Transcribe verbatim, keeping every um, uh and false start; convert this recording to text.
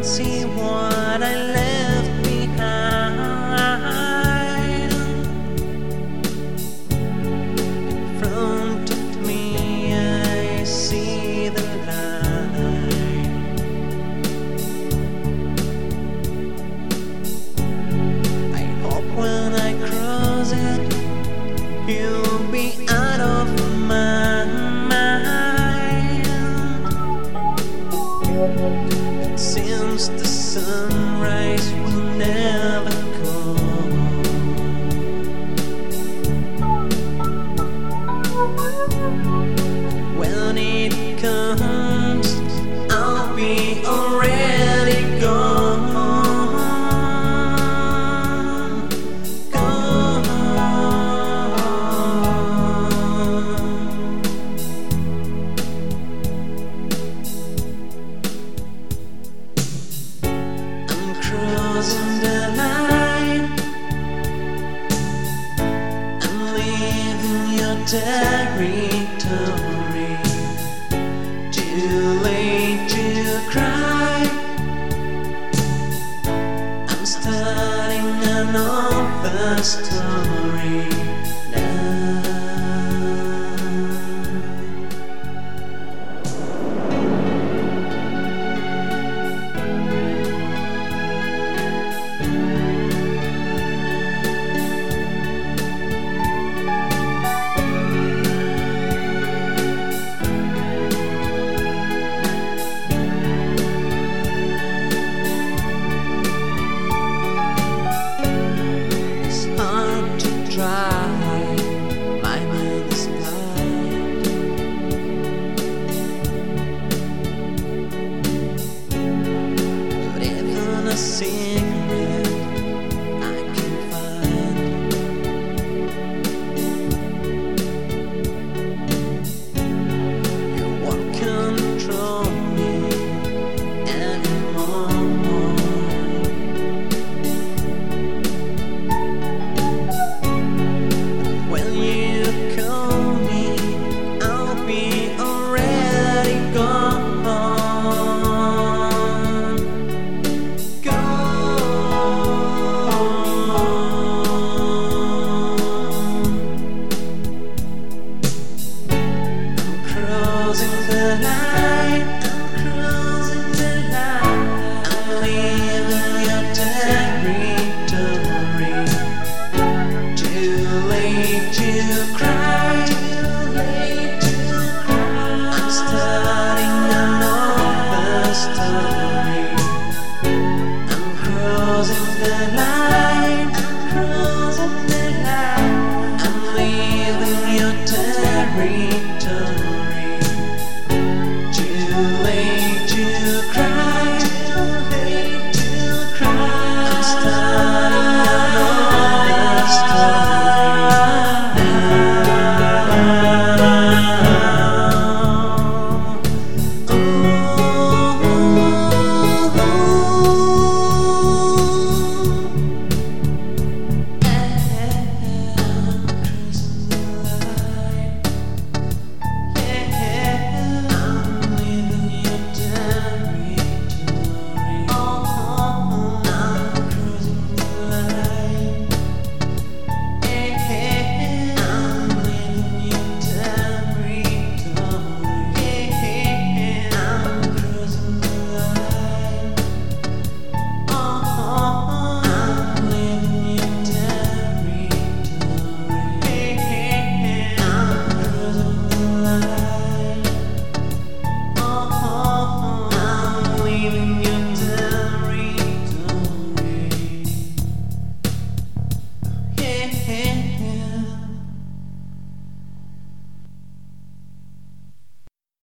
see what I left behind. In front of me I see the line. I hope when I cross it you'll be out of my mind. It seems the sunrise will never come. When it comes, I'll be already gone. Crossing the line, I'm leaving your territory. Too late to cry, I'm starting another story now. My mind is blind. But even a cigarette I can find. You won't control me anymore. When you call me, I'll be already gone. Gone. I'm crossing the line. I'm crossing the line. I'm leaving your territory. Too late to cry, too late to cry. I'm starting another story. I'm crossing the line, I'm crossing the line. I'm leaving your territory. Too late to cry, too late to cry. I'm starting another yeah.